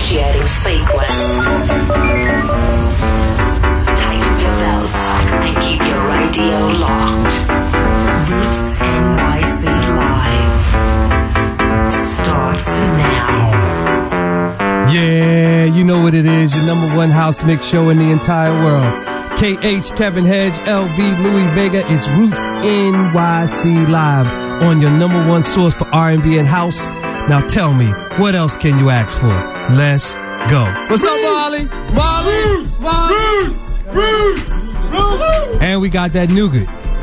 Initiating sequence. Tighten your belts and keep your radio locked. Roots NYC Live starts now. Yeah, you know what it is. Your number one house mix show in the entire world. KH, Kevin Hedge, LV, Louis Vega. It's Roots NYC Live on your number one source for R&B and house. Now tell me, what else can you ask for? Let's go. What's up, Marley? Roots. And we got that nougat.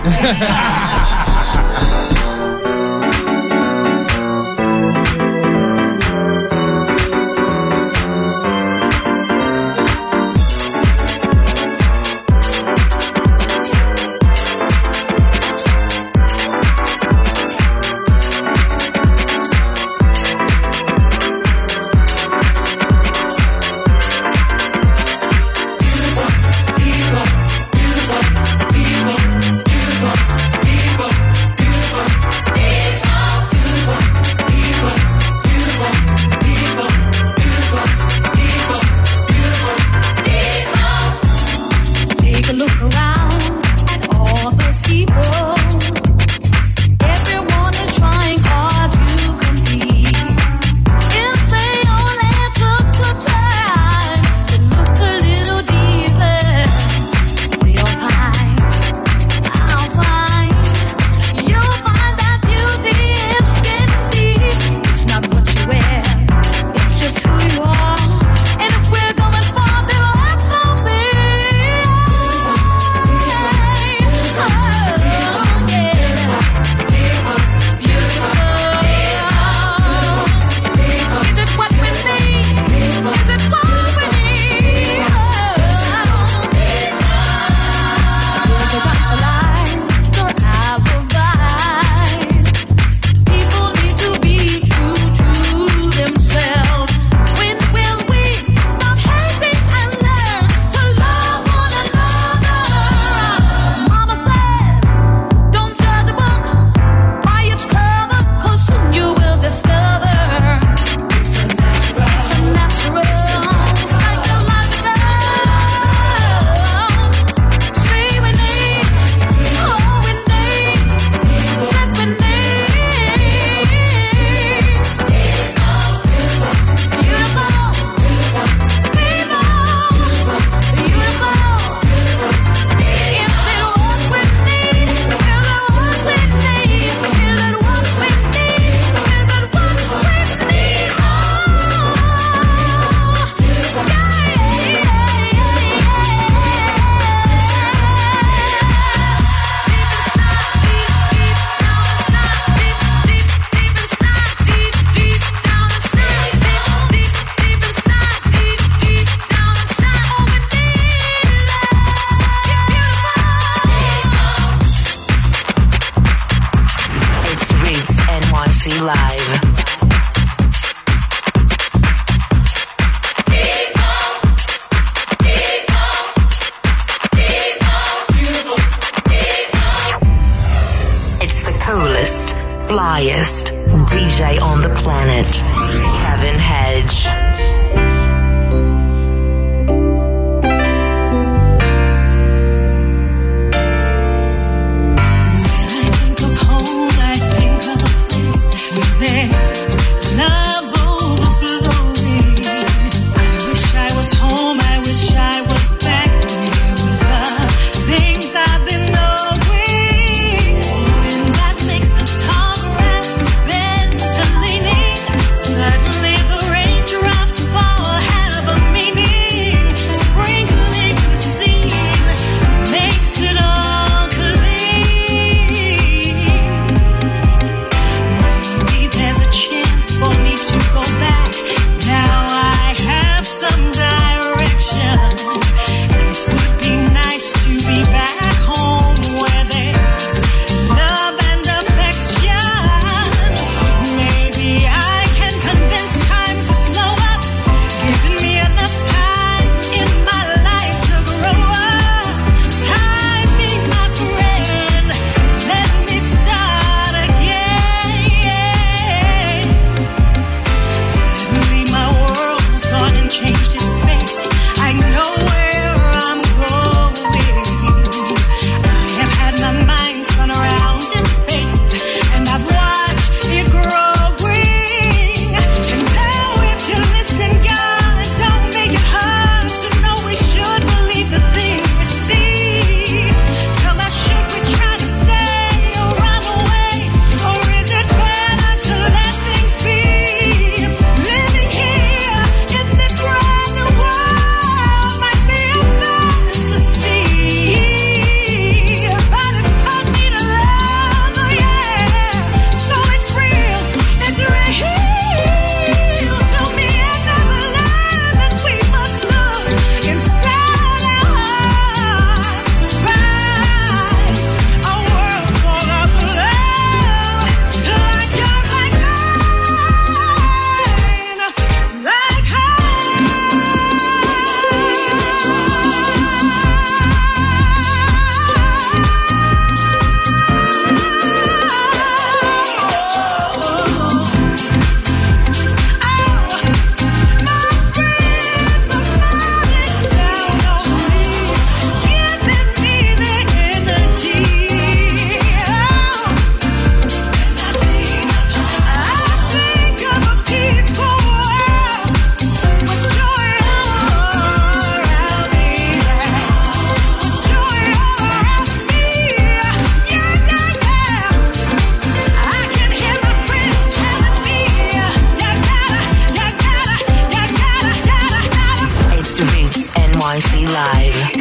flyest DJ on the planet, Kevin Hedge. Suddenly the rain NYC Live.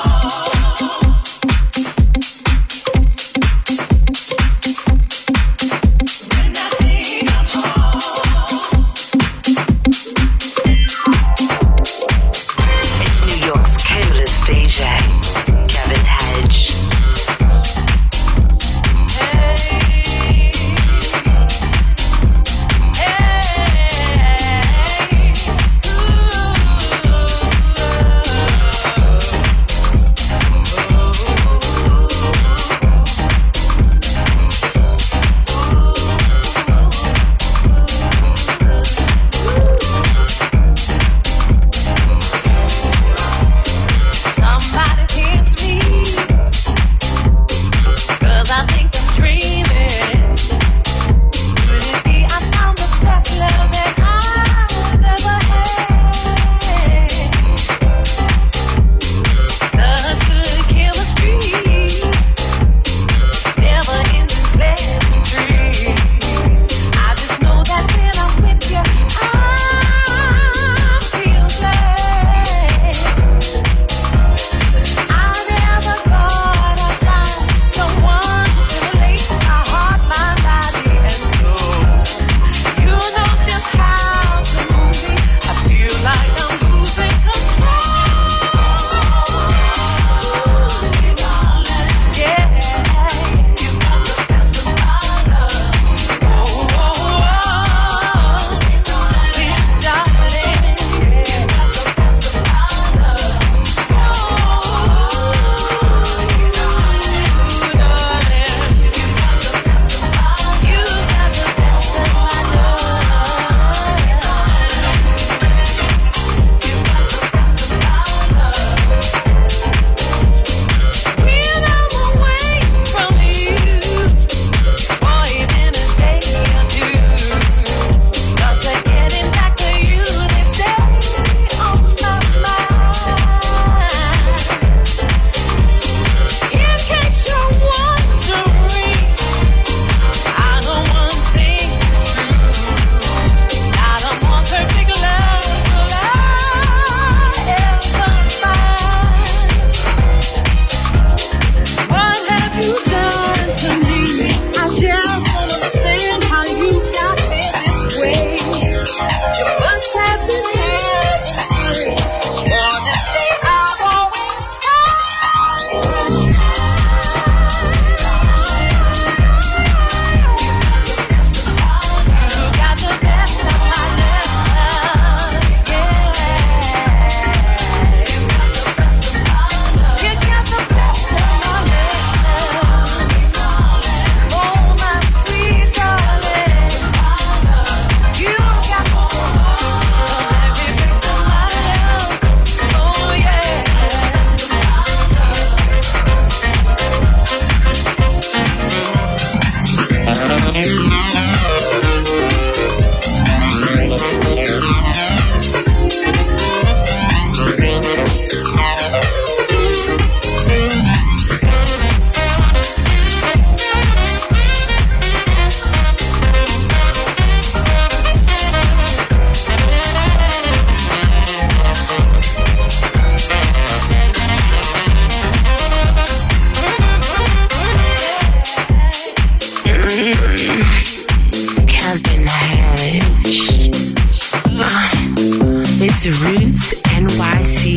It's Roots NYC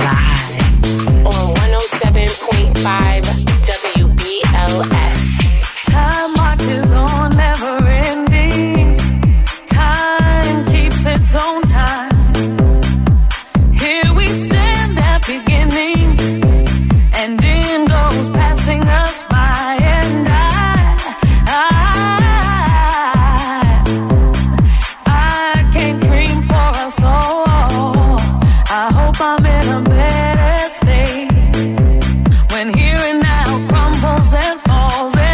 Live on 107.5 WBLS. Time marches on, never ending. Time keeps its own time. Here we stand at beginning, and end goes passing us by, and I can't dream for us all. I hope I'm in a better state when here and now crumbles and falls.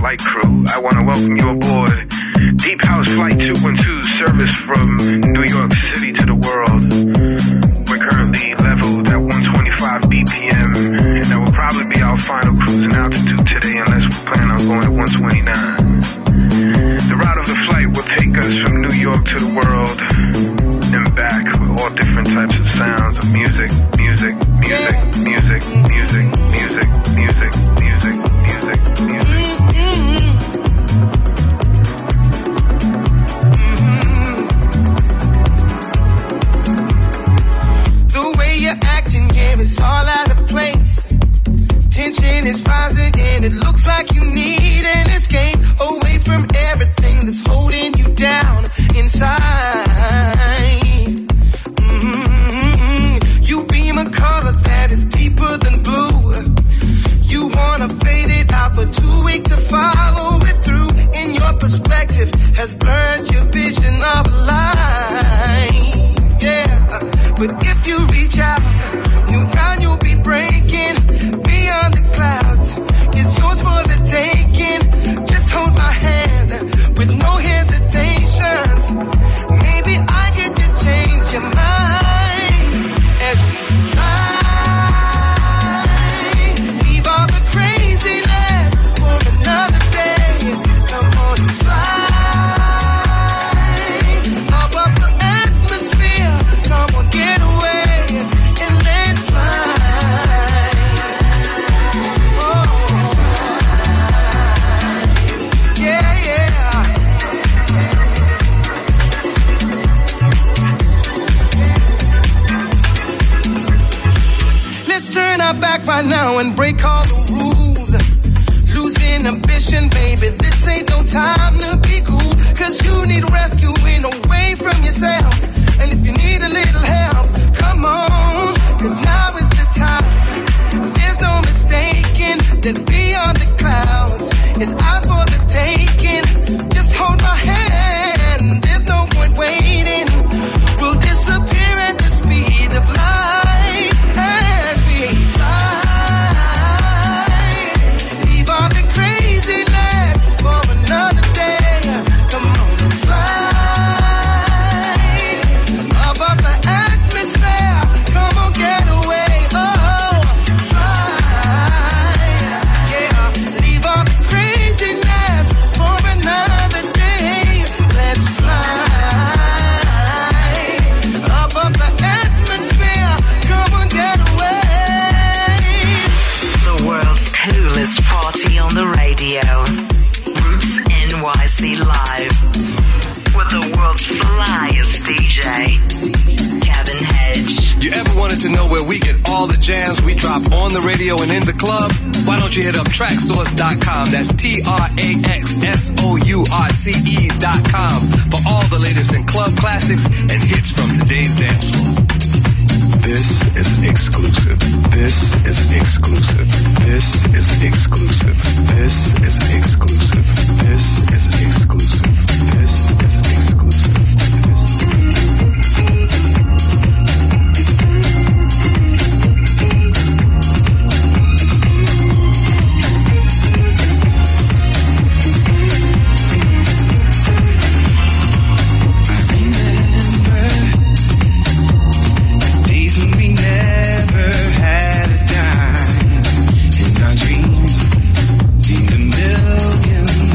flight crew. I want to welcome you aboard Deep House Flight 212 service from New York City to the world. We're currently leveled at 125 BPM, and that will probably be our final cruising altitude today unless we plan on going at 129. The route of the flight will take us from New York to the world and back with all different types of sounds of music, music, music, music, music, music, music, music, music, music. The way you're acting, yeah, it's all out of place. Tension is rising and it looks like you need an escape away from everything that's holding you down inside. You beam a color that is deeper than blue. You wanna fade it out but too weak to follow it through. And your perspective has blurred your vision of life. Yeah, but if you reach out, new ground you'll be breaking. Beyond the clouds, it's yours for the taking. Just hold my hand with no hesitations. Maybe I could just change your mind as we fly. Leave all the craziness for another day. Come on and fly above the atmosphere. Come on, get away and let's fly. Turn our back right now and break all the rules. Losing ambition, baby, this ain't no time to be cool. Cause you need rescuing away from yourself. And if you need a little help, come on, cause now is the time. There's no mistaking that beyond the clouds is out for the taking. Just hold my hand, there's no point waiting. We'll disappear at the speed of light. On the radio, Roots NYC Live, with the world's flyest DJ, Kevin Hedge. You ever wanted to know where we get all the jams we drop on the radio and in the club? Why don't you hit up Traxsource.com, that's TRAXSOURCE.com, for all the latest in club classics and hits from today's dance floor. This is an exclusive. This is an exclusive. This is an exclusive. This is an exclusive. This is an exclusive. This is an exclusive. Had a dime in our dreams, seemed a million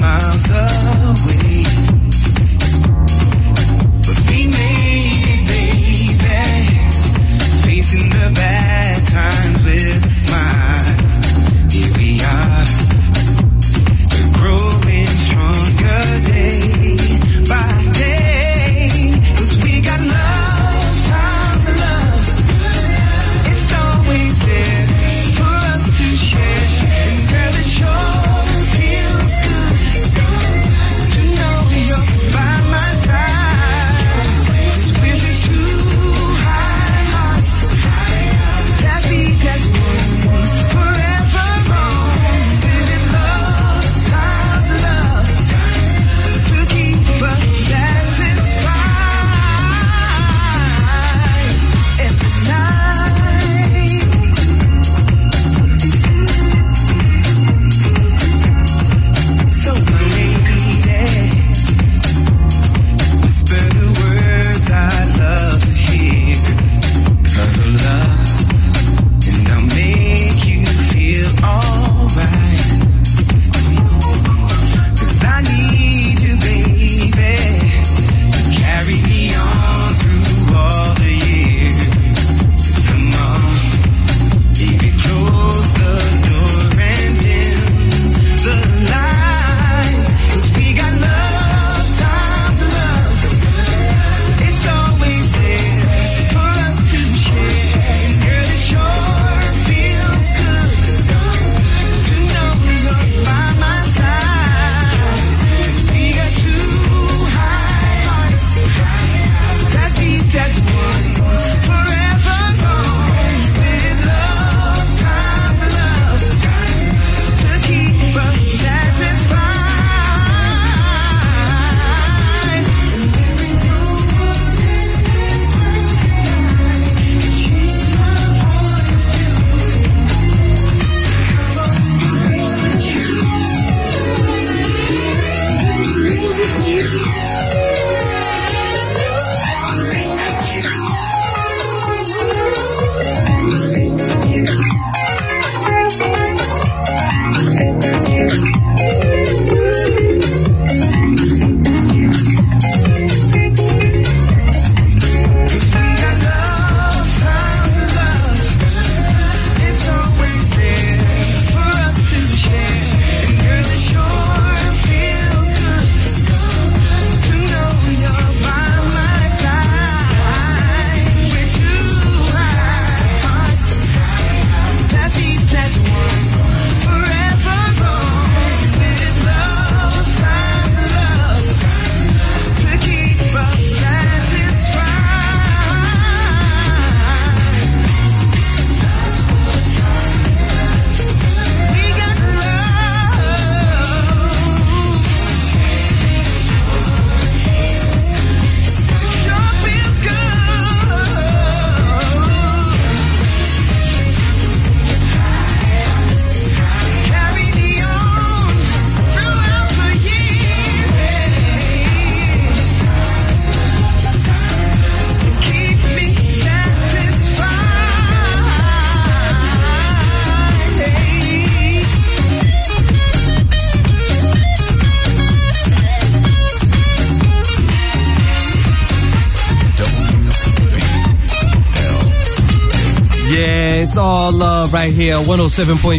It's all love right here, 107.5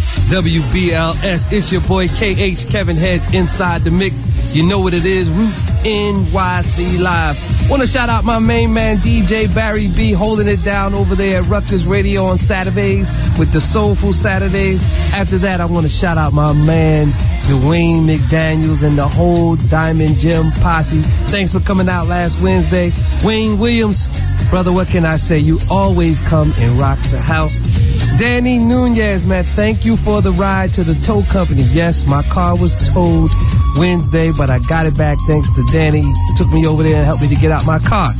WBLS. It's your boy KH Kevin Hedge inside the mix. You know what it is, Roots NYC Live. Want to shout out my main man DJ Barry B, holding it down over there at Rutgers Radio on Saturdays with the Soulful Saturdays. After that, I want to shout out my man Dwayne McDaniels and the whole Diamond Gym posse. Thanks for coming out last Wednesday. Wayne Williams, brother, what can I say? You always come and rock the house. Danny Nunez, man, thank you for the ride to the tow company. Yes, my car was towed Wednesday, but I got it back thanks to Danny. He took me over there and helped me to get out my car.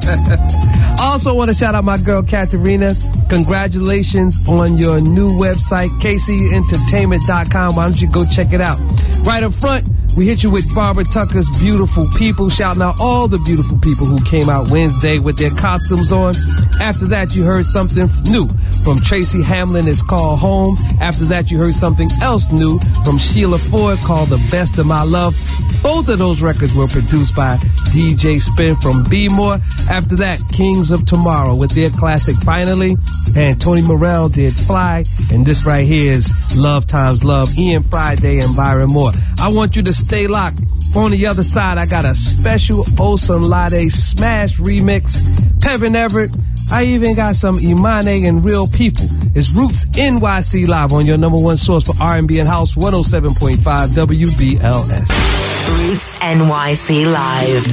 Also want to shout out my girl Katerina. Congratulations on your new website, kcentertainment.com. Why don't you go check it out? Right up front, we hit you with Barbara Tucker's Beautiful People, shouting out all the beautiful people who came out Wednesday with their costumes on. After that, you heard something new from Tracy Hamlin. It's called Home. After that, you heard something else new from Sheila Ford called The Best of My Love. Both of those records were produced by DJ Spin from B More. After that, Kings of Tomorrow with their classic Finally. And Tony Morell did Fly. And this right here is Love Times Love, Ian Friday and Byron Moore. I want you to stay locked. On the other side, I got a special Osunlade Smash remix. Pevin Everett. I even got some Imane and Real People. It's Roots NYC Live on your number one source for R&B and House, 107.5 WBLS. Roots NYC Live.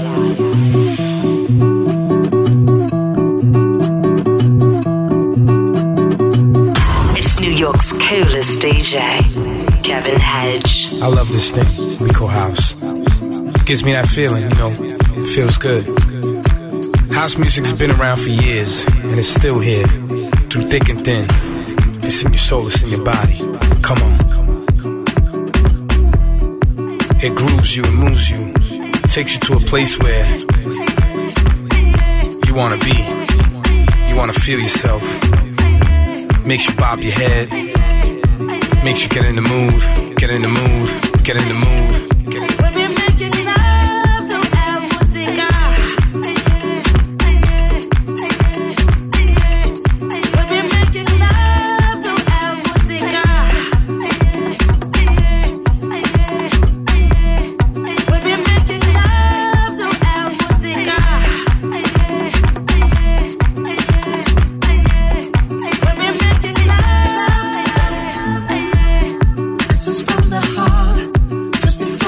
It's New York's coolest DJ, Kevin Hedge. I love this thing we call house. Gives me that feeling, you know, it feels good. House music's been around for years, and it's still here, through thick and thin. It's in your soul, it's in your body. Come on. It grooves you, it moves you, takes you to a place where you wanna be, you wanna feel yourself. Makes you bob your head, makes you get in the mood, get in the mood, get in the mood. This is from the heart, just before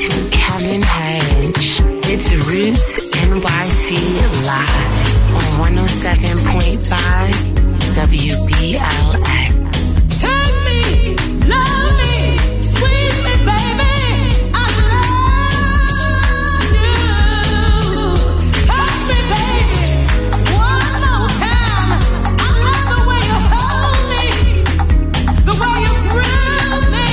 to Kevin Hedge. It's Roots NYC Live on 107.5 WBLX. Take me, love me, sweet me, baby. I love you. Touch me, baby, one more time. I love the way you hold me, the way you groove me.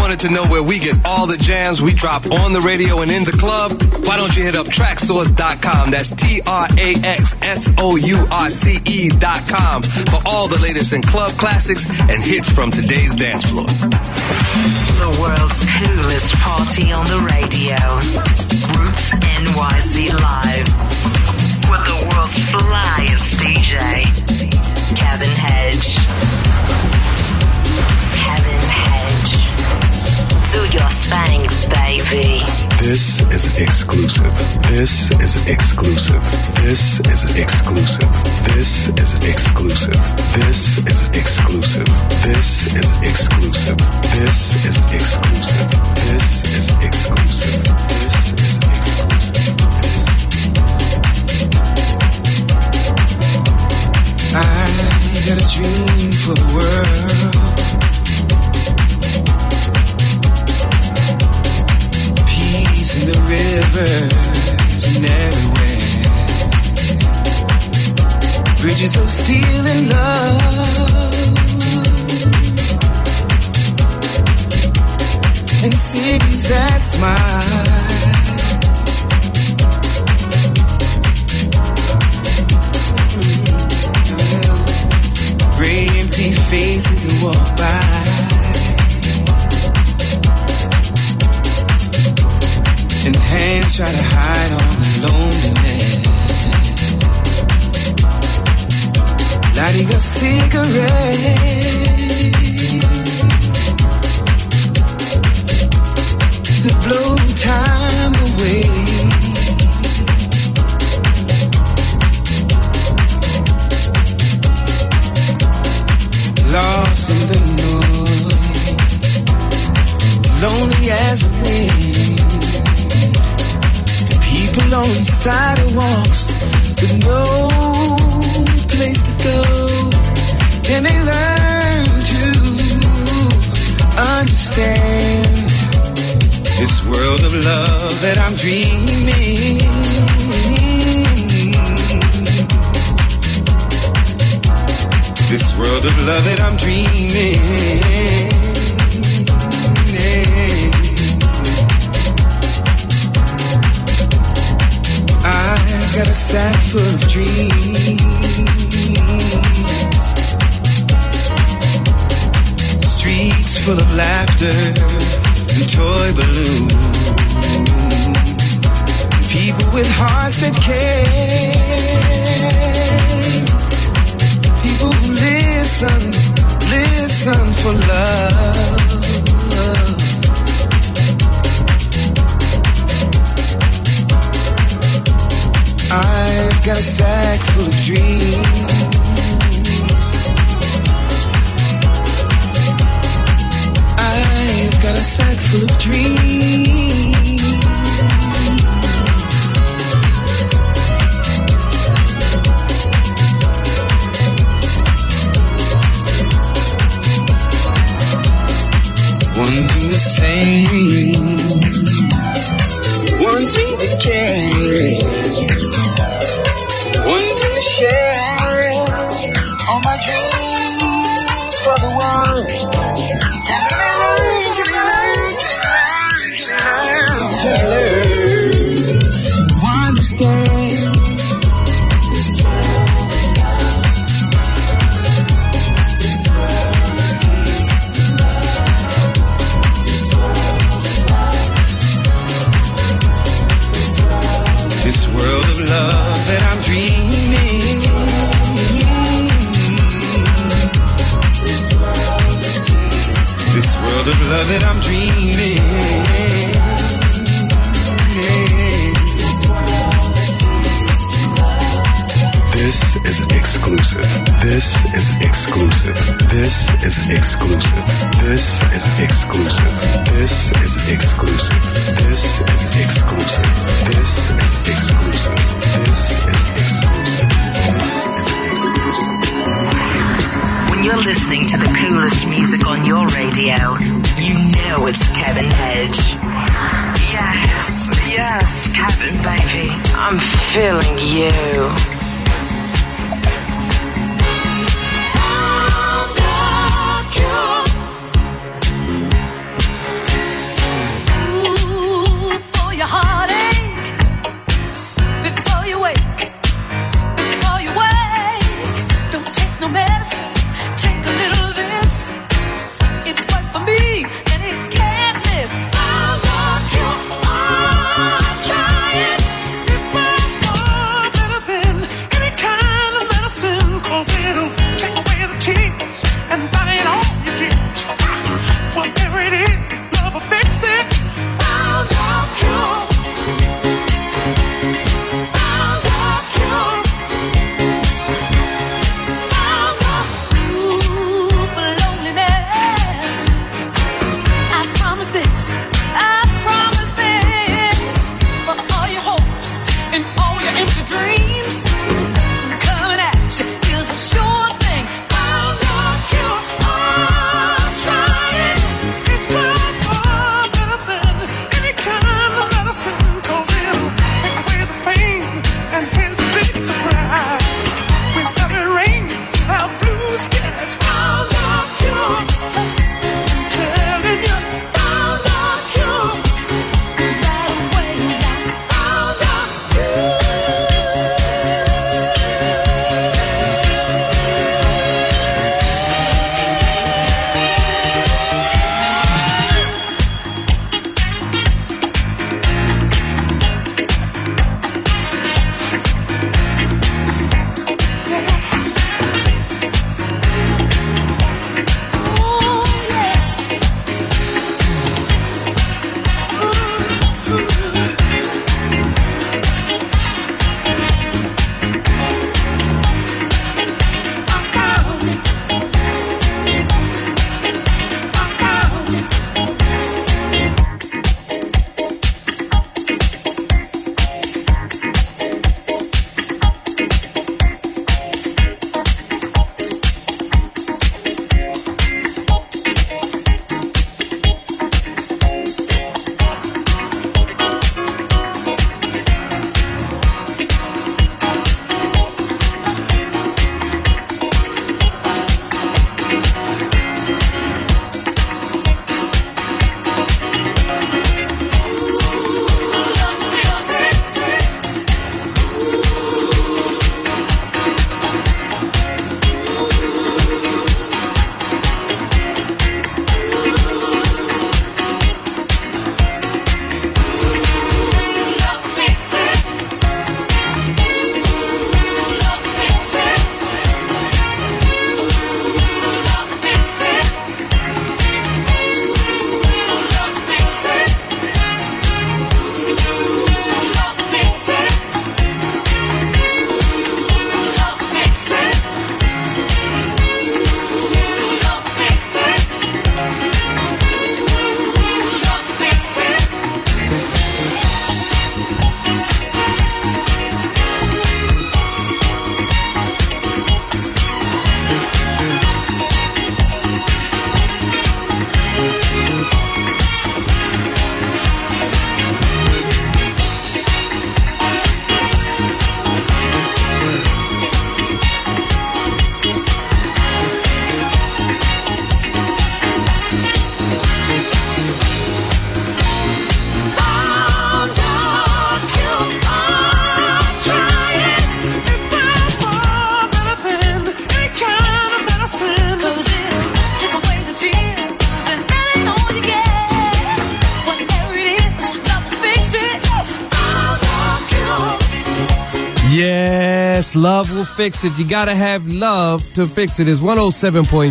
wanted to know where we get all the jams we drop on the radio and in the club? Why don't you hit up Traxsource.com? That's TRAXSOURCE.com for all the latest in club classics and hits from today's dance floor. The world's coolest party on the radio. Roots NYC Live. With the world's flyest DJ. Kevin Hedge. Kevin Hedge. Do your thing, baby. This is an exclusive. This is an exclusive. This is an exclusive. This is an exclusive. This is an exclusive. This is an exclusive. This is an exclusive. This is an exclusive. This is an exclusive. I got a dream for the world. Peace in the rivers and everywhere. Bridges of steel and love. And cities that smile. Gray empty faces and walk by. And hands try to hide all the loneliness. Lighting a cigarette to blow time away. Lost in the noise, lonely as a wind. People on sidewalks with no place to go. And they learn to understand this world of love that I'm dreaming. This world of love that I'm dreaming. I've got a sack full of dreams. Streets full of laughter and toy balloons. People with hearts that care. People who listen for love. I've got a sack full of dreams. I've got a sack full of dreams. Wanting the same, wanting to carry, wanting to share all my dreams for the world. To understand this world of love that I'm dreaming. This world of love that I'm dreaming. This is an exclusive. This is an exclusive. This is an exclusive. This is an exclusive. This is an exclusive. This is an exclusive. This is an exclusive. This is an exclusive. This is an exclusive. When you're listening to the coolest music on your radio, you know it's Kevin Hedge. Yes, yes, Kevin, baby, I'm feeling you. Yes, love will fix it. You gotta have love to fix it. It's 107.5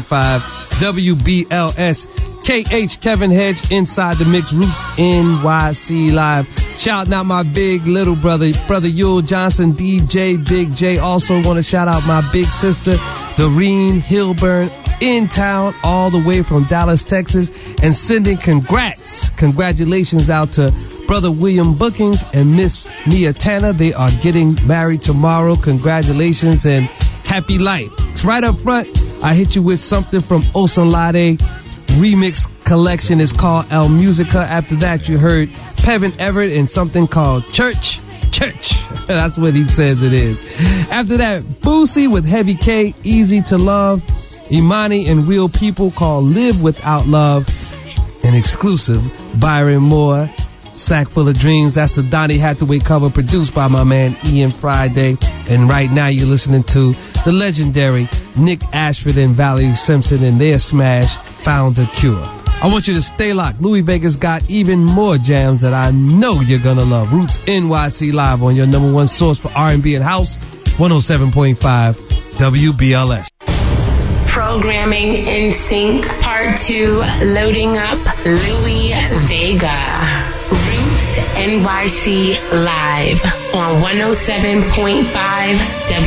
WBLS. KH Kevin Hedge inside the mix. Roots NYC Live. Shouting out my big little brother Yule Johnson, DJ Big J. Also want to shout out my big sister, Doreen Hilburn, in town all the way from Dallas, Texas, and sending congratulations out to Brother William Bookings and Miss Nia Tanner. They are getting married tomorrow. Congratulations and happy life. Right up front, I hit you with something from Osunlade remix collection. It's called El Musica. After that, you heard Pevin Everett and something called Church. That's what he says it is. After that, Boosie with Heavy K, Easy to Love. Imani and Real People called Live Without Love. An exclusive, Byron Moore, Sack Full of Dreams. That's the Donny Hathaway cover produced by my man Ian Friday. And right now you're listening to the legendary Nick Ashford and Valerie Simpson and their smash, Found the Cure. I want you to stay locked. Louis Vega's got even more jams that I know you're gonna love. Roots NYC Live on your number one source for R&B and house, 107.5 WBLS. Programming in Sync Part 2, loading up Louis Vega. Roots NYC Live on 107.5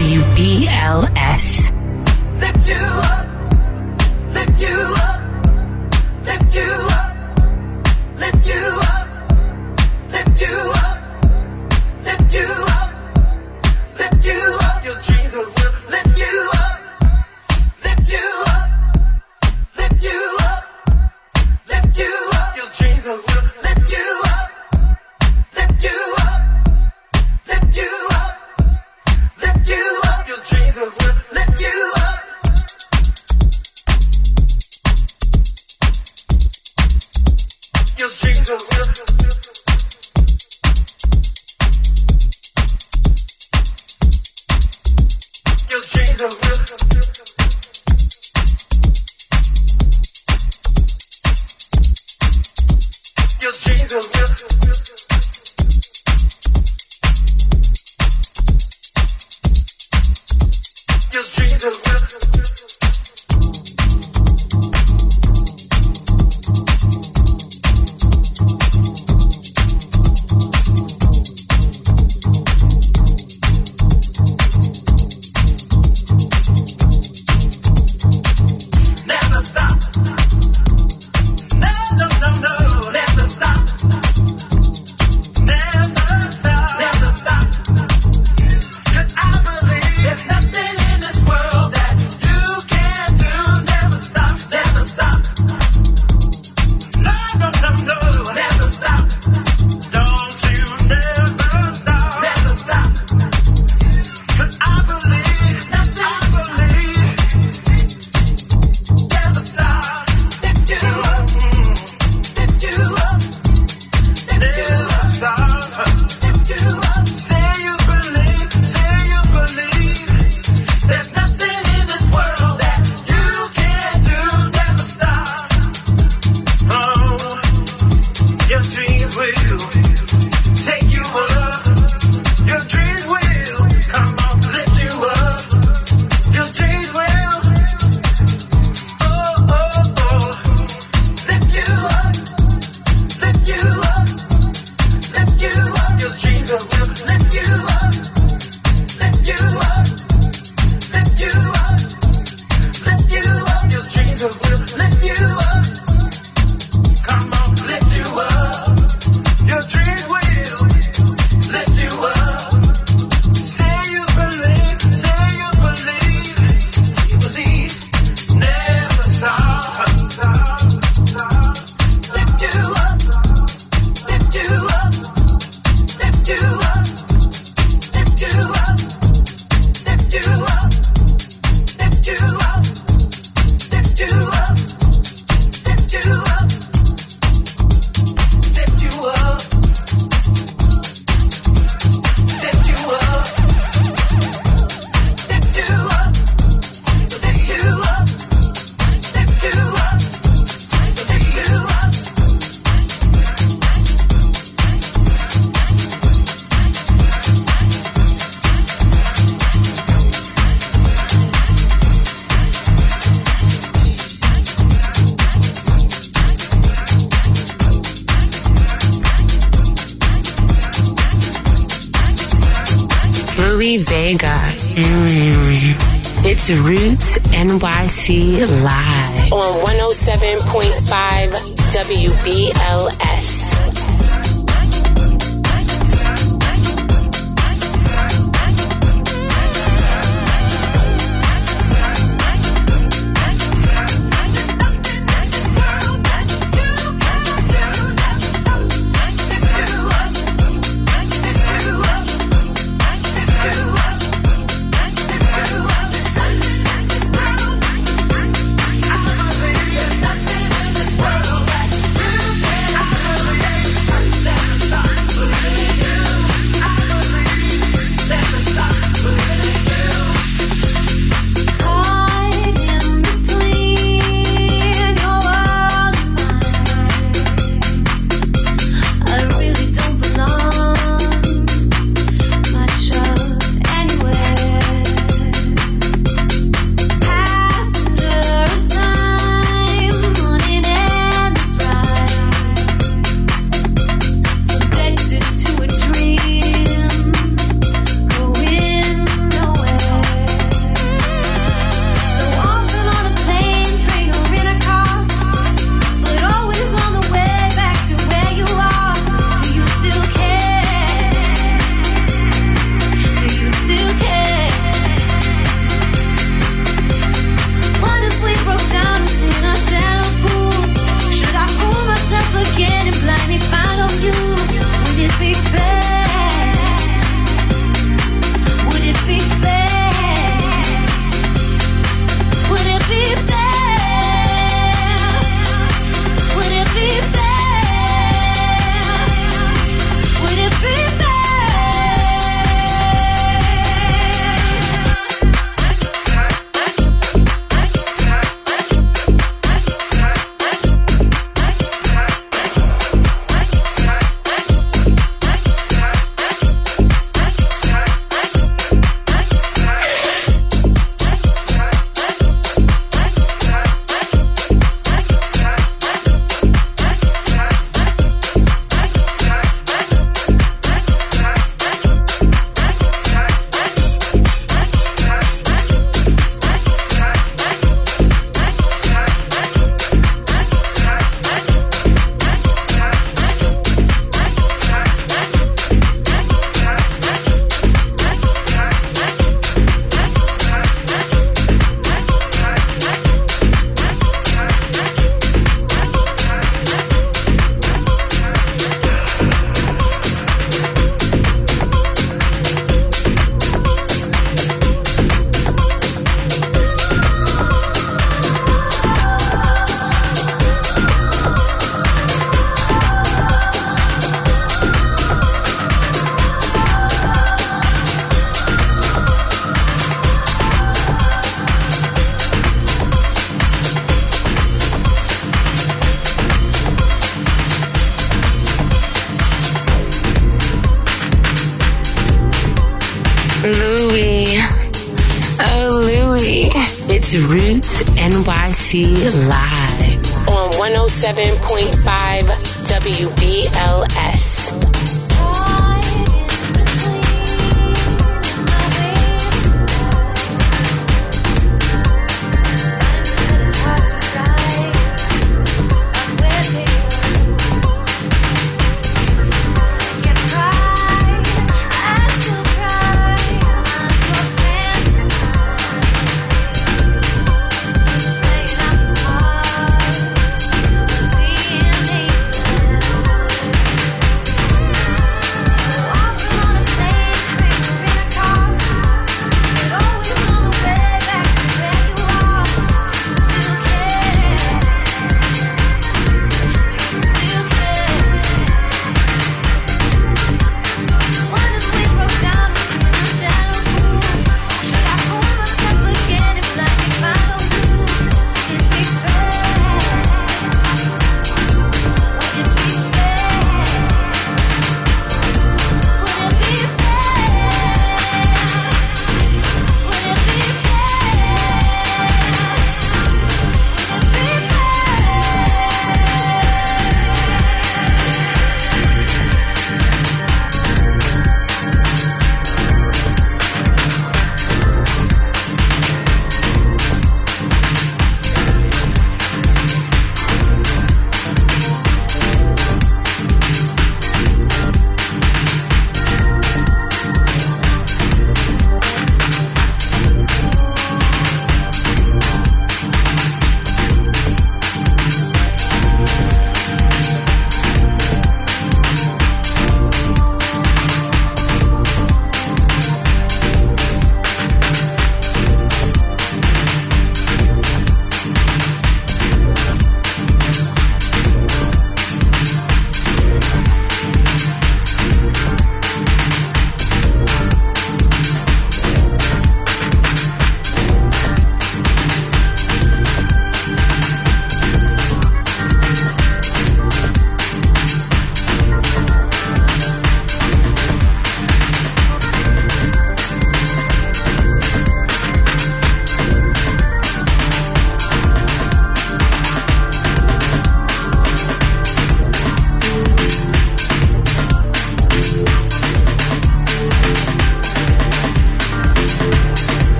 WBLS. Lift you up, lift you up, lift you up, lift you up, lift you up, lift you up, lift you up. Your dreams will lift you up. Lift you up, lift you up, lift you up. Your dreams will lift you up, lift you up, lift you up, lift you up. Your dreams will lift you up. Your dreams will your dreams will your dreams are real. Your dreams are real. Never stop. No, no, no, no. Never stop. Never stop. Never stop. 'Cause I believe there's nothing in this world that you Louie Vega. It's Roots NYC Live on 107.5 WBLS. Louie. Oh, Louie. It's Roots NYC Live on 107.5 WBLS.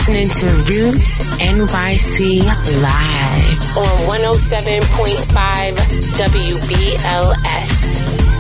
listening to Roots NYC live on 107.5 WBLS.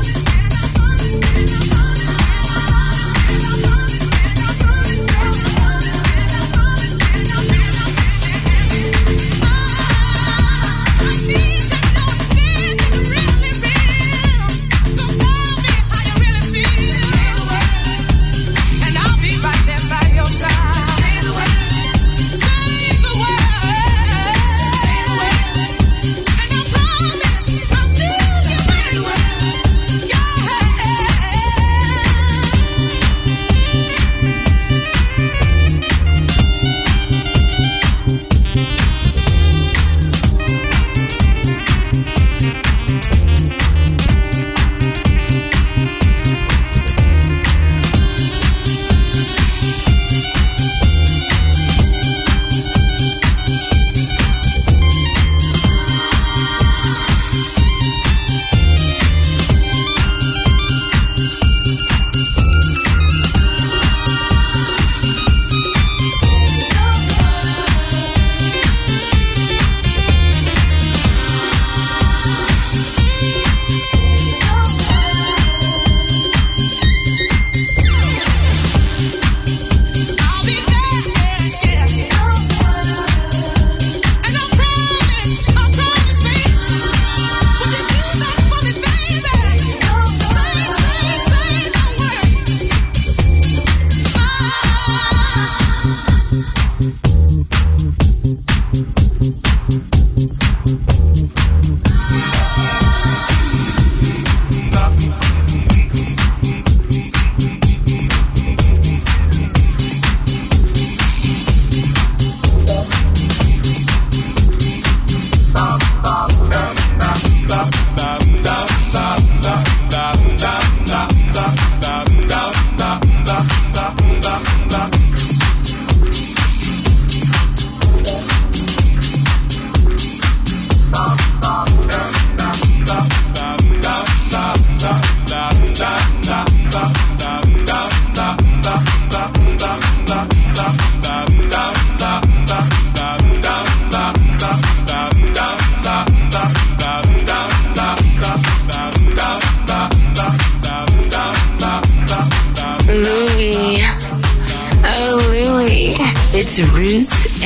It's Roots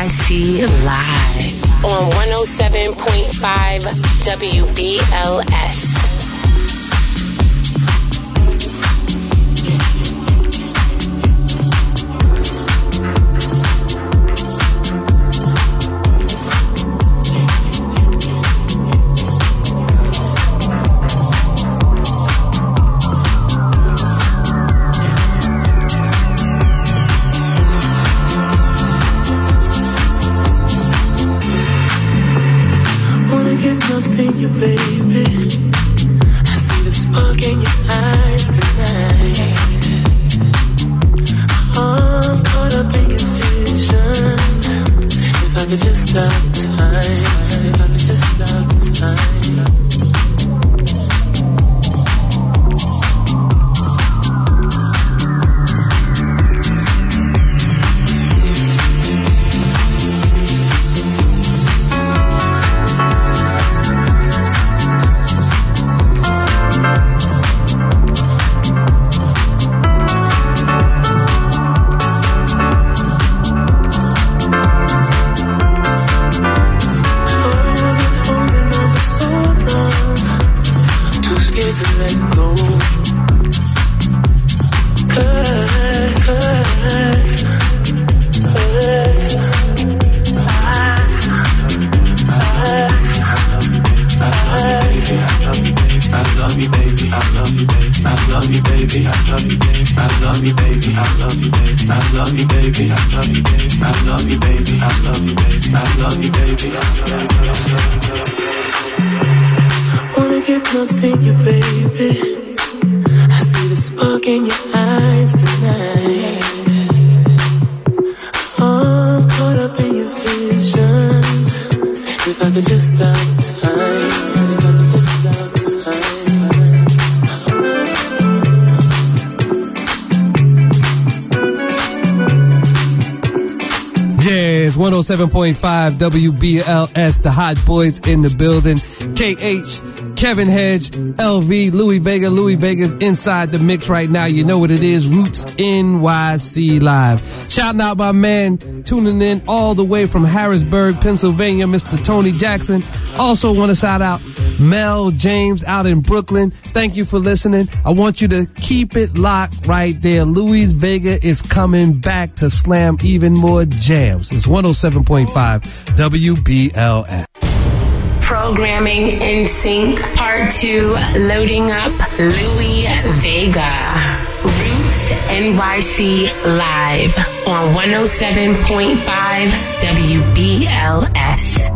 NYC live on 107.5 WBLS. You, baby, I see the spark in your eyes tonight. I'm caught up in your vision. If I could just stop time, if I could just stop time. Wanna get close to you, baby. I see the spark in your eyes tonight. I'm caught up in your vision. If I could just stop time, if I could just stop time. 107.5 WBLS, the Hot Boys in the building. KH, Kevin Hedge, LV, Louis Vega. Louis Vega's inside the mix right now. You know what it is, Roots NYC Live. Shouting out my man tuning in all the way from Harrisburg, Pennsylvania, Mr. Tony Jackson. Also want to shout out Mel James out in Brooklyn. Thank you for listening. I want you to keep it locked right there. Louis Vega is coming back to slam even more jams. It's 107.5 WBLS. Programming in Sync Part 2, loading up Louis Vega. Roots NYC Live on 107.5 WBLS.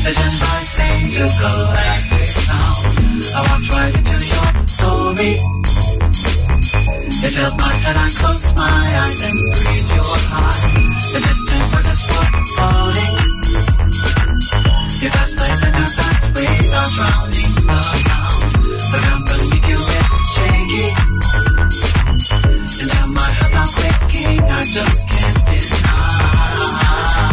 Vision lights seem to collect this sound. I walked right into your story. It felt like that I closed my eyes and breathed your heart. The distant voices were falling. Your fast plays and your fast ways are drowning the sound. The ground beneath you is shaky. Until my heart's not quaking, I just can't deny.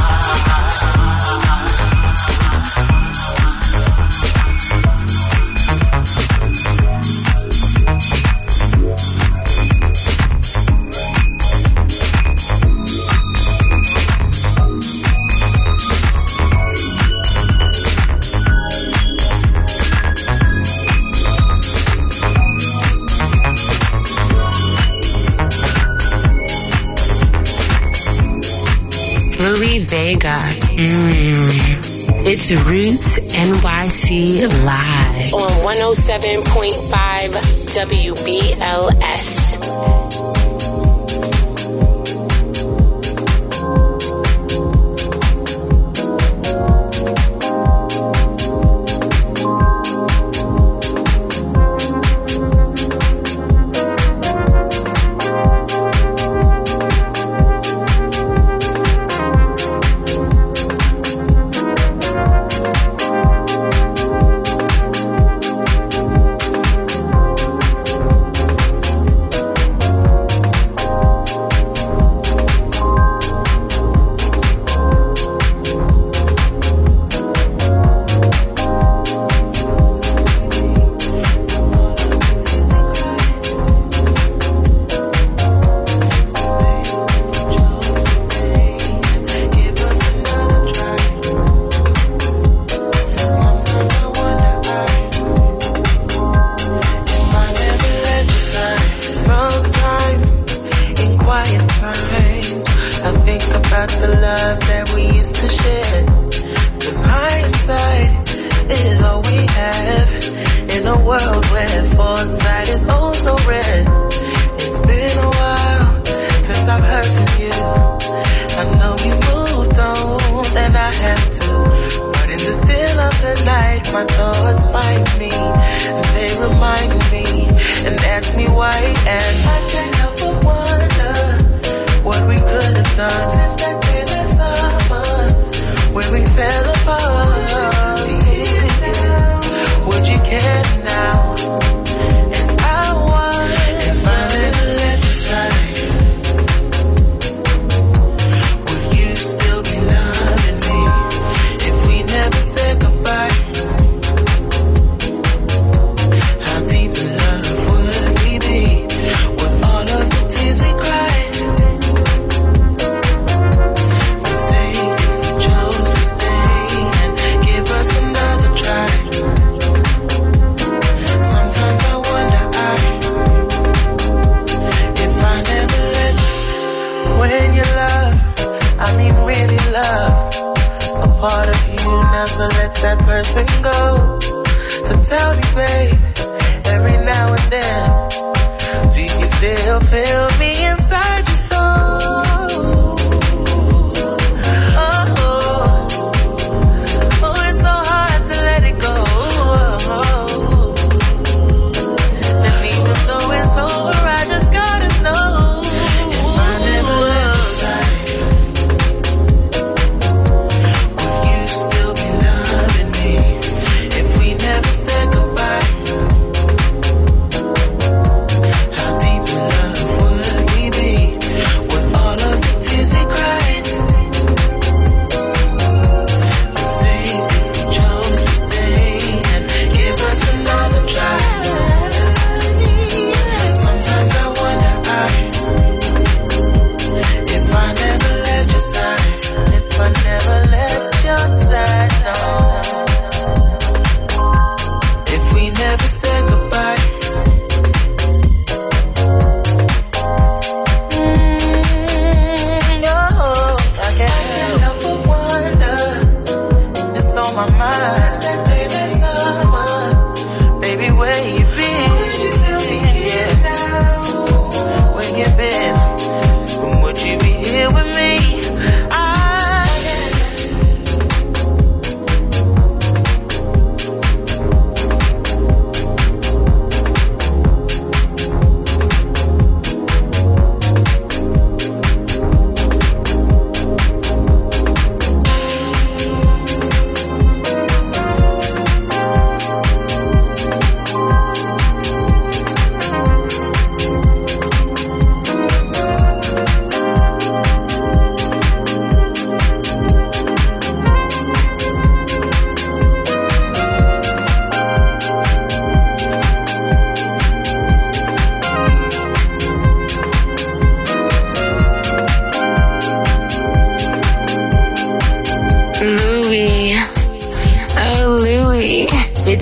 Louie Vega. It's Roots NYC Live on 107.5 WBLS.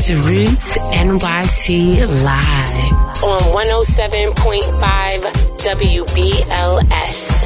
is Roots NYC Live on 107.5 WBLS.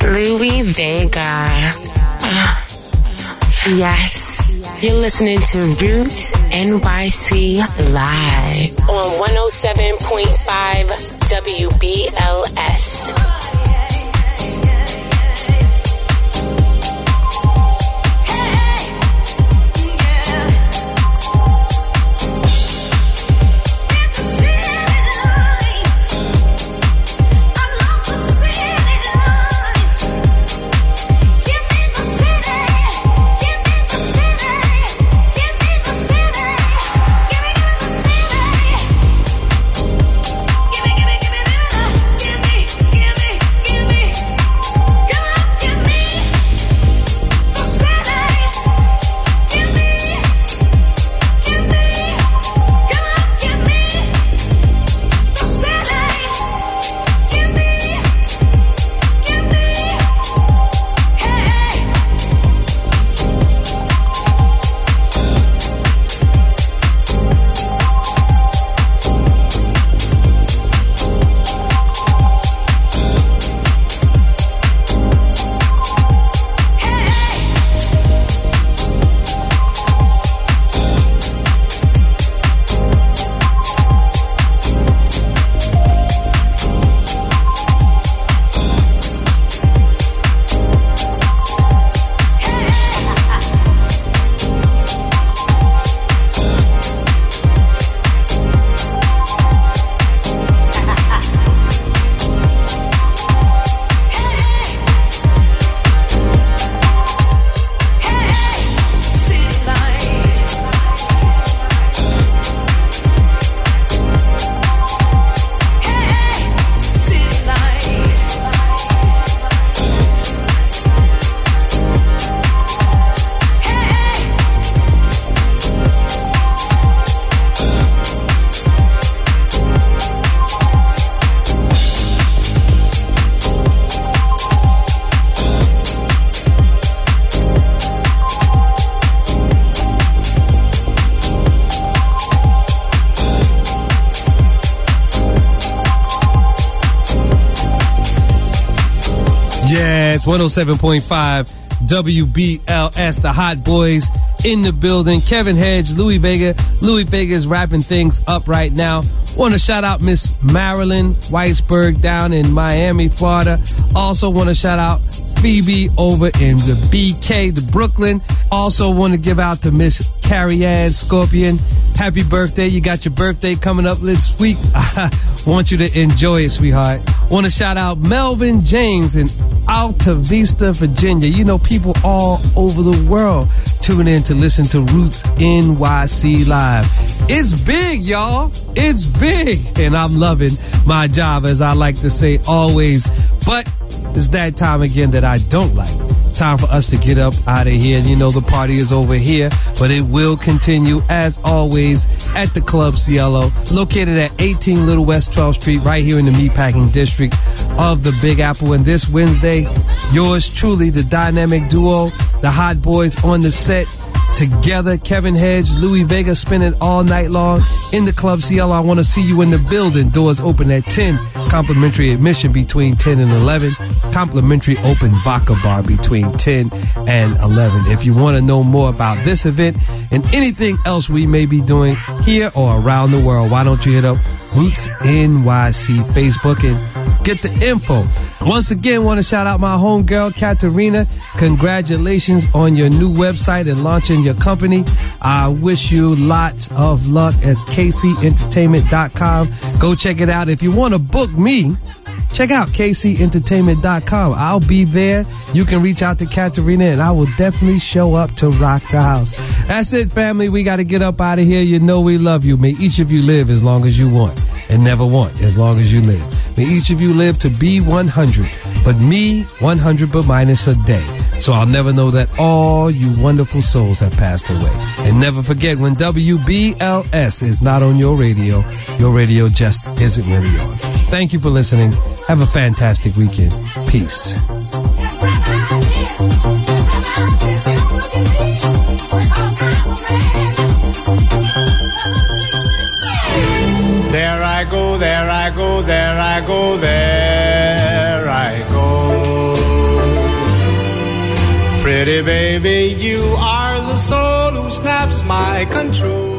Louie Vega. Yes, you're listening to Roots NYC live on 107.5 WBLS. Yeah, it's 107.5 WBLS, the Hot Boys in the building. Kevin Hedge, Louie Vega. Louie Vega is wrapping things up right now. Want to shout out Miss Marilyn Weisberg down in Miami, Florida. Also want to shout out Phoebe over in the BK, the Brooklyn. Also want to give out to Miss Carrie Ann Scorpion. Happy birthday. You got your birthday coming up this week. I want you to enjoy it, sweetheart. Want to shout out Melvin James in Alta Vista, Virginia. You know, people all over the world tune in to listen to Roots NYC Live. It's big, y'all. It's big. And I'm loving my job, as I like to say always. But it's that time again that I don't like. It's time for us to get up out of here. You know, the party is over here, but it will continue as always at the Club Cielo, located at 18 Little West 12th Street, right here in the Meatpacking District of the Big Apple. And this Wednesday, yours truly, the dynamic duo, the Hot Boys on the set together. Kevin Hedge, Louie Vega, spinning all night long in the Club Cielo. I want to see you in the building. Doors open at 10. Complimentary admission between 10 and 11. Complimentary open vodka bar between 10 and 11. If you want to know more about this event and anything else we may be doing here or around the world, why don't you hit up Roots NYC Facebook and get the info. Once again, want to shout out my homegirl, Katarina. Congratulations on your new website and launching your company. I wish you lots of luck. As kcentertainment.com. Go check it out. If you want to book me, check out kcentertainment.com. I'll be there. You can reach out to Katarina and I will definitely show up to rock the house. That's it, family. We got to get up out of here. You know we love you. May each of you live as long as you want and never want as long as you live. May each of you live to be 100, but me 100 but minus a day. So I'll never know that all you wonderful souls have passed away. And never forget, when WBLS is not on your radio just isn't really on. Thank you for listening. Have a fantastic weekend. Peace. There I go, there I go, there I go, there I go. Pretty baby, you are the soul who snaps my control.